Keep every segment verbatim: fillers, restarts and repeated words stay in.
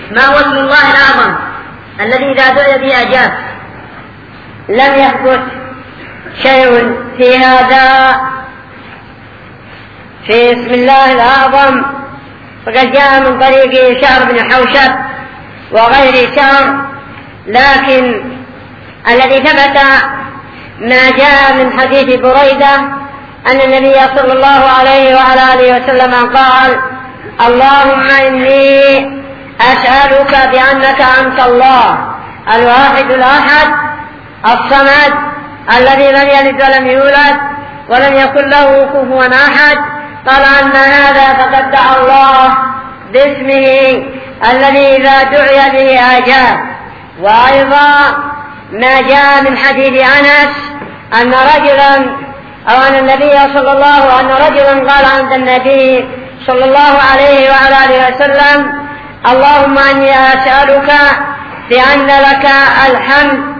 ما هو اسم الله الأعظم الذي إذا دعي به أجاب؟ لم يثبت شيء في هذا. في اسم الله الأعظم فقد جاء من طريق شهر بن حوشب وغير شهر، لكن الذي ثبت ما جاء من حديث بريدة أن النبي صلى الله عليه وعلى آله وسلم قال: اللهم إني أسألك بأنك أنت الله الواحد الأحد الصمد الذي لم يلد ولم يولد ولم يكن له كفوا أحد. قال أن هذا فقد دعا الله باسمه الذي إذا دعي به أجاب. وأيضا ما جاء من حديث أنس أن رجلا أو أن النبي صلى الله أن رجلا قال عند النبي صلى الله عليه وعلى آله وسلم: اللهم إني أسألك بأن لك الحمد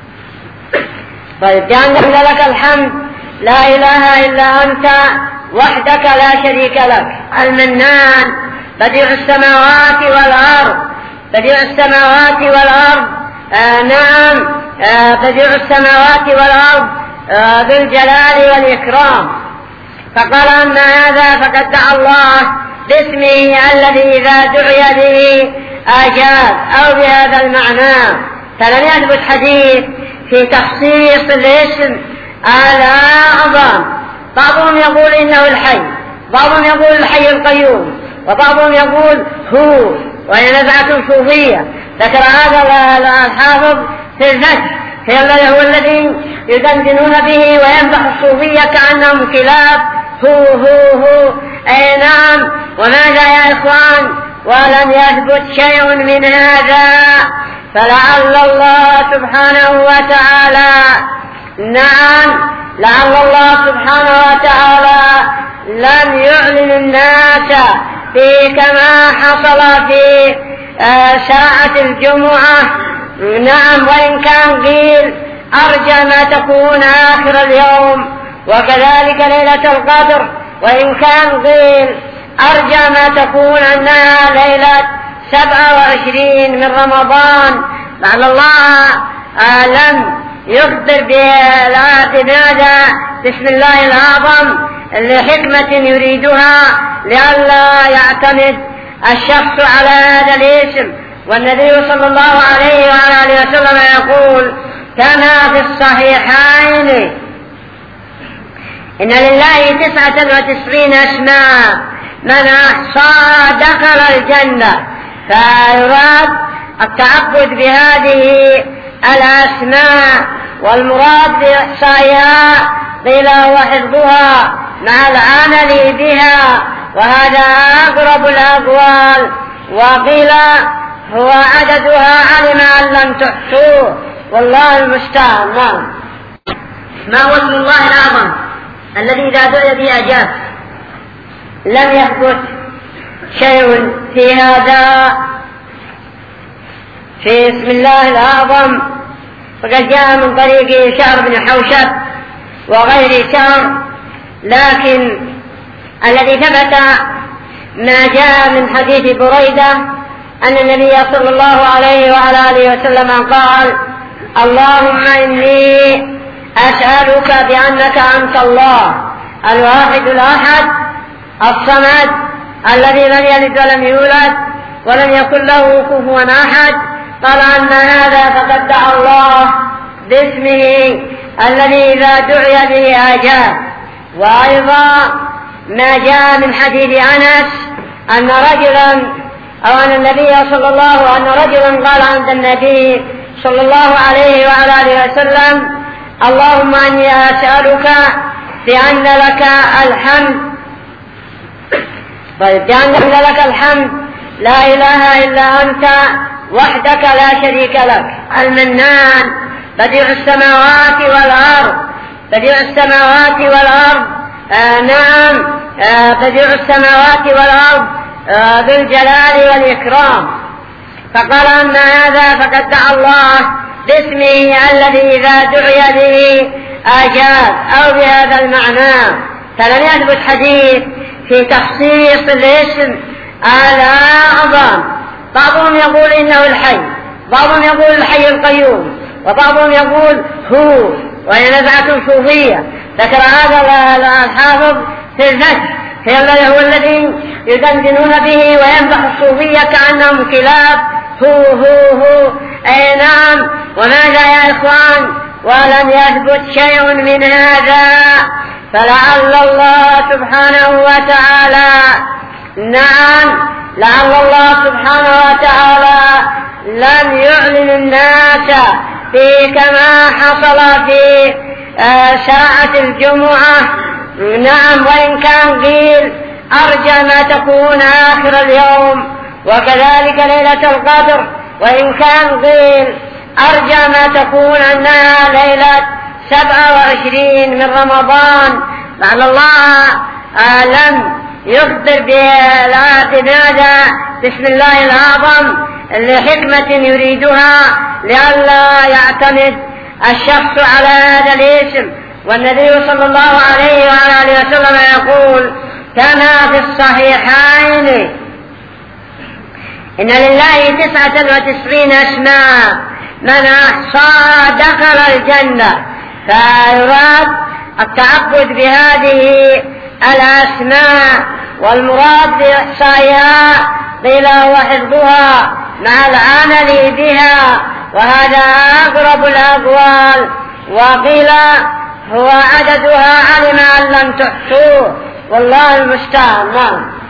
طيب بأن لك الحمد لا إله إلا أنت وحدك لا شريك لك المنان بديع السماوات والأرض بديع السماوات والأرض آه نعم آه بديع السماوات والأرض آه ذو الجلال والإكرام. فقال أن هذا فقد دعا الله باسمه الذي إذا دعي به أجاب أو بهذا المعنى. فلم يثبت حديث في تخصيص الاسم الأعظم. بعضهم يقول إنه الحي، بعضهم يقول الحي القيوم، وبعضهم يقول هو، وهي نزعة صوفية ذكر هذا الحافظ في الفتح، هو الذي يدندنون به ويمدح الصوفية كأنهم كلاب. هو هو هو أي نعم. وماذا يا إخوان؟ ولم يثبت شيء من هذا. فلعل الله سبحانه وتعالى نعم لعل الله سبحانه وتعالى لم يعلن الناس في كما حصل في ساعة الجمعة. نعم. وإن كان قيل أرجى ما تكون آخر اليوم، وكذلك ليلة القدر وإن كان قيل أرجى ما تكون أنها ليلة سبعة وعشرين من رمضان. لعل الله آه لم يقدر بهذا بسم الله الأعظم لحكمة يريدها لئلا يعتمد الشخص على هذا الاسم. والنبي صلى الله عليه وعلى آله وسلم يقول كما في الصحيحين: إن لله تسعة وتسعين اسماء من أحصاها دخل الجنة. فيراد التعبد بهذه الأسماء، والمراد بإحصائها قيل هو حفظها مع العمل بها، وهذا أقرب الأقوال. وقيل هو عددها علم أن لم تحصوه، والله المستعان. نعم. ما هو اسم الله الأعظم الذي إذا دعي به أجاب؟ لم يثبت شيء في هذا. في اسم الله الأعظم فقد جاء من طريق شهر بن حوشب وغير شهر، لكن الذي ثبت ما جاء من حديث بريدة أن النبي صلى الله عليه وعلى آله وسلم قال: اللهم إني أسألك بأنك أنت الله الواحد الأحد الصمد الذي لم يلد ولم يولد ولم يكن له كفوا أحد. قال أن هذا فقد دعا الله باسمه الذي إذا دعي به أجاب. وأيضا ما جاء من حديث أنس أن رجلا أو أن النبي صلى الله أن رجلا قال عند النبي صلى الله عليه وعلى آله وسلم: اللهم إني أسألك بأن لك الحمد طيب بأن لك الحمد لا إله إلا أنت وحدك لا شريك لك المنان بديع السماوات والأرض بديع السماوات والأرض آه نعم آه بديع السماوات والأرض آه ذو الجلال والإكرام. فقال أن هذا فقد دعا الله باسمه الذي إذا دعي به أجاب أو بهذا المعنى. فلم يثبت حديث في تخصيص الاسم الأعظم. بعضهم يقول إنه الحي، بعضهم يقول الحي القيوم، وبعضهم يقول هو، وهي نزعة صوفية. ذكر هذا الحافظ في الفتح، هو الذي يدندنون به ويمدح الصوفية كأنهم كلاب. هو هو هو أي نعم. وماذا يا إخوان؟ ولم يثبت شيء من هذا. فلعل الله سبحانه وتعالى نعم لعل الله سبحانه وتعالى لم يعلن الناس في كما حصل في ساعة الجمعة. نعم، وإن كان قيل أرجى ما تكون آخر اليوم، وكذلك ليلة القدر، وإن كان قيل أرجى ما تكون أنها ليلة سبعة وعشرين من رمضان. لعل الله آه لم يخبر بماذا بسم الله الأعظم لحكمة يريدها، لئلا يعتمد الشخص على هذا الاسم. والنبي صلى الله عليه وعلى آله وسلم يقول كما في الصحيحين إن لله تسعة وتسعين اسماء من أحصاها دخل الجنة. فيراد التعبد بهذه الأسماء، والمراد بإحصائها قيل هو حفظها مع العمل بها، وهذا أقرب الأقوال. وقيل هو عددها علم أن لم تحصوه، والله المستعان.